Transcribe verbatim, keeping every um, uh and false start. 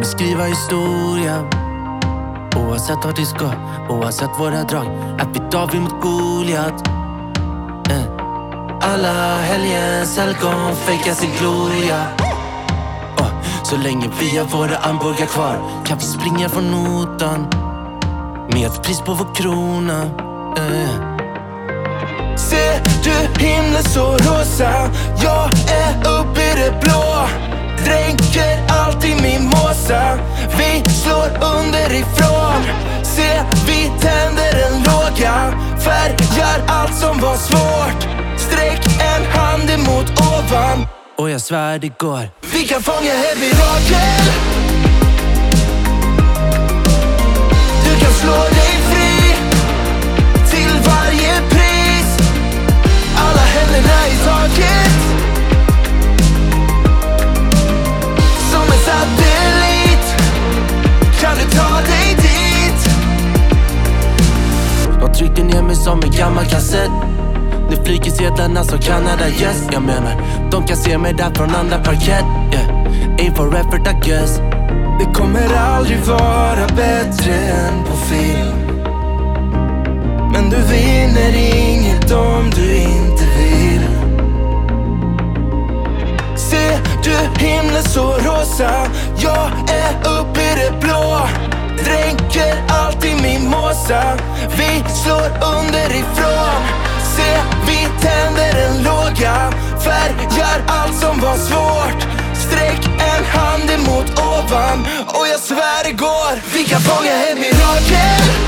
skriva historia. Oavsett vart vi ska, oavsett våra drag, att vi David mot Goliat. eh. Alla helgens helgon fejkar sin gloria. oh, Så länge vi har våra armbågar kvar kan vi springa från notan med ett pris på vår krona. eh. Ser du himlen så rosa? Jag är uppe i det blå. Dränker allt i min måsa. Vi slår underifrån. Se, vi tänder en låga. Färgar allt som var svårt. Sträck en hand emot ovan. Och jag svär det går. Vi kan fånga ett mirakel. Du kan slå dig fri till varje pris. Alla händerna i taket. Som en satellit kan du ta dig dit. De tryckte ner mig som en gammal kassett. Nu flyger sedlarna som Canada, yes. Jag menar, de kan se mig där från andra parkett. yeah. Aim for effort, I guess. Det kommer aldrig vara bättre än på film. Men du vinner inget om du inte vill. Ser du himlen så rosa? Jag är uppe i det blå. Dränker allt i min måsa. Vi slår underifrån. Se, vi tänder en låga. Färgar allt som var svårt. Sträck en hand emot ovan. Och jag svär det går. Vi kan fånga ett mirakel.